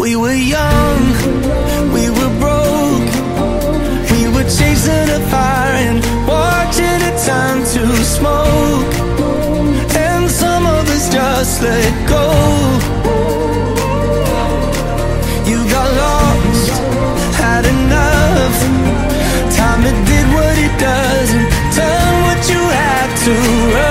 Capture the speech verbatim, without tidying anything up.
We were young, we were broke, we were chasing a fire and watching it turn to smoke. And some of us just let go. You got lost, had enough. Time it did what it does and done what you had to.